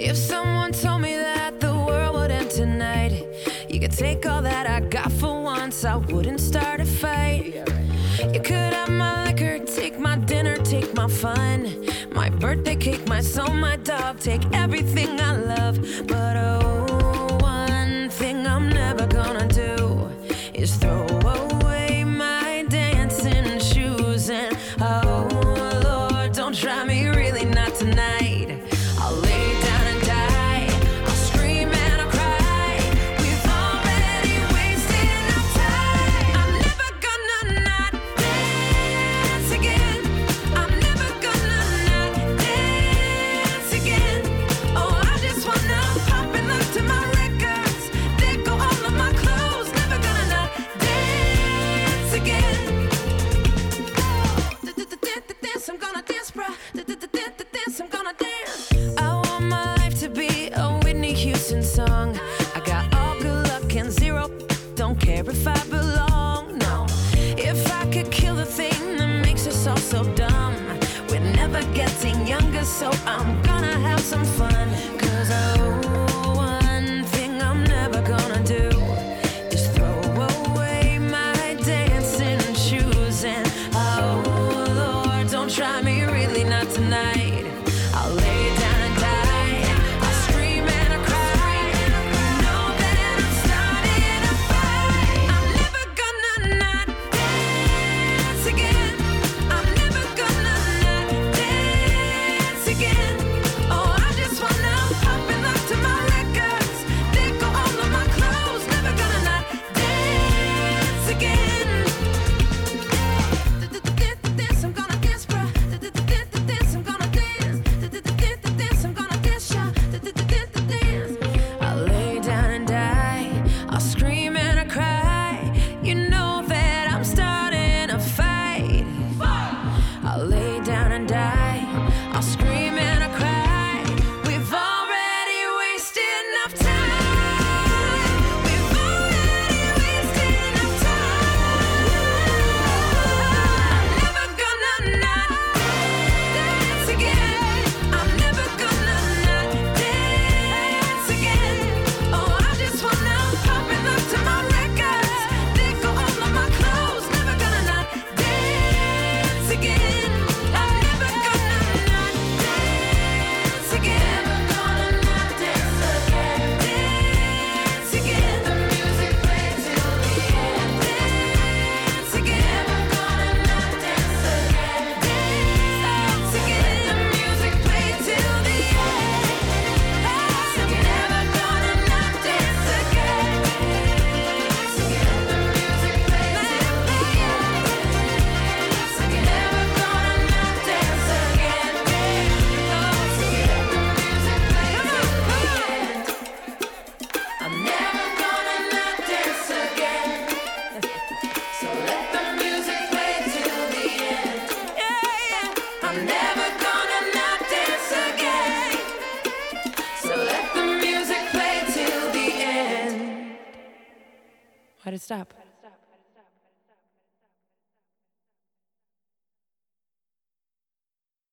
If someone told me that the world would end tonight, you could take all that I got for once, I wouldn't start a fight. You could have my liquor, take my dinner, take my fun, my birthday cake, my soul, my dog, take everything I love. But oh, one thing I'm never gonna do is throw away my dancing shoes. And oh Lord, don't try me, really not tonight. I'll lay down and die, I'll scream and I'll cry. We've already wasted enough time. I'm never gonna not dance again. I'm never gonna not dance again. Oh, I just wanna pop and look to my records. There go all of my clothes. Never gonna not dance again. Dance, I'm gonna dance, bruh. Dance, I'm gonna dance. I want my life to be a Whitney Houston song. I got all good luck and zero, don't care if I belong, no. If I could kill the thing that makes us all so dumb, we're never getting younger, so I'm gonna have some fun. 'Cause oh, one thing I'm never gonna do is throw away my dancing shoes. And oh Lord, don't try me, really not tonight. I'll lay down and die, I'll scream and I'll cry. You know that I'm starting a fight. I'm never gonna not dance again. I'm never gonna not dance again. Oh, I just wanna pop and look to my records. There go all of my clothes. Never gonna not dance again. Dance, I'm gonna dance, bruh. Dance, I'm gonna dance. Dance, I'm gonna dance, y'all. Dance. I'll lay down and die, I'll scream and I'll cry. You know that I'm starting a fight. I'll lay down and die, I'll scream and I'll cry. We've already wasted enough time. We've already wasted enough time. I'm never gonna not dance again. I'm never gonna not dance again. Oh, I just wanna pop and look to my records. There go all of my clothes. Never gonna not dance again. I'm never gonna not dance again. Never gonna not dance again. Dance again. The music plays till the end. Dance again. Never gonna not dance again. Dance again. The music plays till the end. I'm never gonna not dance again. Dance again. The music plays till the end. I'm never gonna not dance again. Dance again. The music plays till the end. I'm never gonna not dance again. So let the music play till the end. I'm never gonna not dance again. So let the music play till the end. Why'd it stop?